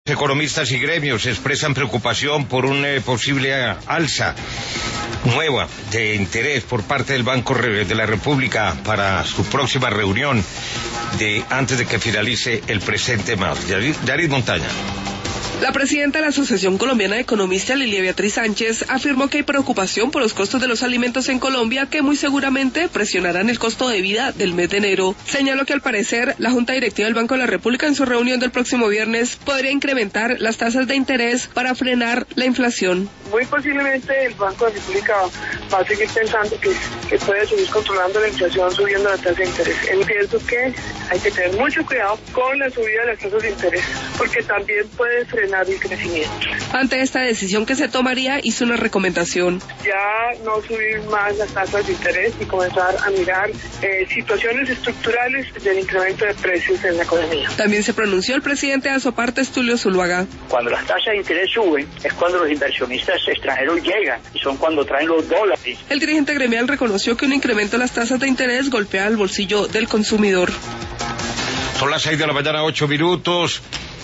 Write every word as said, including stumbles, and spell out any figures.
Economistas y gremios expresan preocupación por una eh, posible alza nueva de interés por parte del Banco de la República para su próxima reunión de antes de que finalice el presente mes. Yarit Montaña. La presidenta de la Asociación Colombiana de Economistas, Lilia Beatriz Sánchez, afirmó que hay preocupación por los costos de los alimentos en Colombia que muy seguramente presionarán el costo de vida del mes de enero. Señaló que al parecer la Junta Directiva del Banco de la República en su reunión del próximo viernes podría incrementar las tasas de interés para frenar la inflación. Muy posiblemente el Banco de la República va a seguir pensando que, que puede seguir controlando la inflación subiendo la tasa de interés. Entiendo que hay que tener mucho cuidado con la subida de las tasas de interés porque también puede frenar el crecimiento. Ante esta decisión que se tomaría, hizo una recomendación. Ya no subir más las tasas de interés y comenzar a mirar eh, situaciones estructurales del incremento de precios en la economía. También se pronunció el presidente de Asopartes, Tulio Zuluaga. Cuando las tasas de interés suben, es cuando los inversionistas extranjeros llegan y son cuando traen los dólares. El dirigente gremial reconoció que un incremento de las tasas de interés golpea el bolsillo del consumidor. Son las seis de la mañana, ocho minutos.